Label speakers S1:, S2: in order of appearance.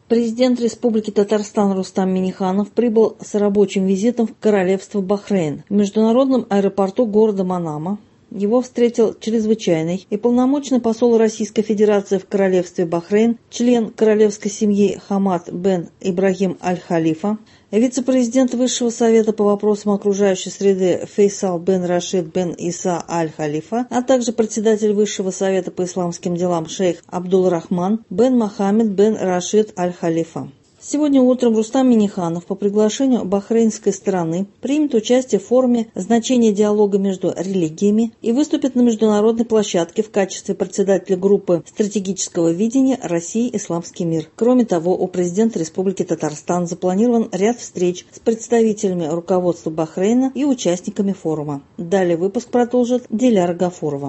S1: Президент Республики Татарстан Рустам Минниханов прибыл с рабочим визитом в Королевство Бахрейн. В международном аэропорту города Манама его встретил чрезвычайный и полномочный посол Российской Федерации в Королевстве Бахрейн, член королевской семьи Хамад бен Ибрагим аль-Халифа, вице-президент Высшего совета по вопросам окружающей среды Фейсал бен Рашид бен Иса аль-Халифа, а также председатель Высшего совета по исламским делам шейх Абдул-Рахман бен Мохаммед бен Рашид аль-Халифа. Сегодня утром Рустам Минниханов по приглашению бахрейнской стороны примет участие в форуме «Значение диалога между религиями» и выступит на международной площадке в качестве председателя группы стратегического видения «Россия. Исламский мир». Кроме того, у президента Республики Татарстан запланирован ряд встреч с представителями руководства Бахрейна и участниками форума. Далее выпуск продолжит Диляра Гафурова.